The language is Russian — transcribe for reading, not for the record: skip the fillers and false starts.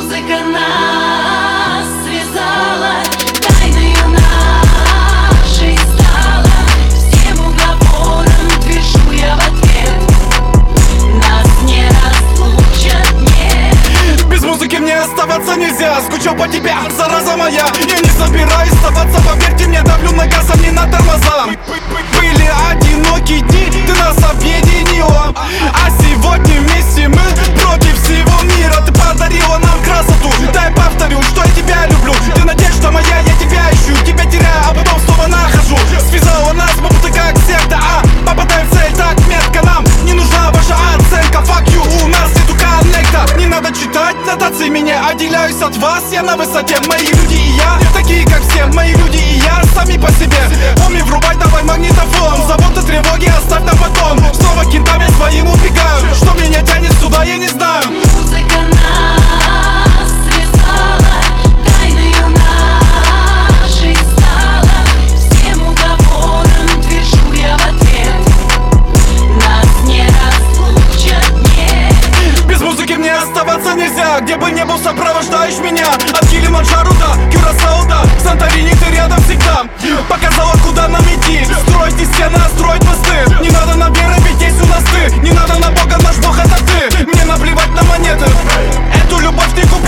Музыка нас связала, тайною нашей стала. Всем уговорам движу я в ответ. Нас не разлучат, нет. Без музыки мне оставаться нельзя. Скучал по тебе, зараза моя. Я не собираюсь оставаться, поверьте мне, давлю на газ, а не на тормоза. Были одинокие дни, ты нас объединила. А сегодня вместе мы против всего мира. Ты подарила нам красоту. Дай повторю, что я тебя люблю. Ты надежда моя, я тебя ищу. Тебя теряю, а потом снова нахожу. Связала нас, мы будто как секта, попадаем в цель, так метко. Нам не нужна ваша оценка. Fuck you, у нас нету коннекта. Не надо читать нотации, меня отделяюсь от вас. Я на высоте, мои люди и я такие как все, мои люди и я сами по себе. Помни, врубай давай магнитофон. Заботы, тревоги оставь на потом. Снова кентами своим убегаю. Что меня тянет сюда, я не знаю. Музыка нас связала, тайною нашей стала. Всем уговорам движу я в ответ. Нас не разлучат, нет. Без музыки мне оставаться нельзя. Где бы ни был, сопровождаешь меня. От Килиманджаро до Кюрасао до Санторини, ты рядом всегда. Показала, куда нам идти. Строить не стены, а строить мосты. Не надо на веры, ведь есть у нас ты. Не надо на Бога, наш Бог это ты. Мне наплевать на монеты. Эту любовь не купить.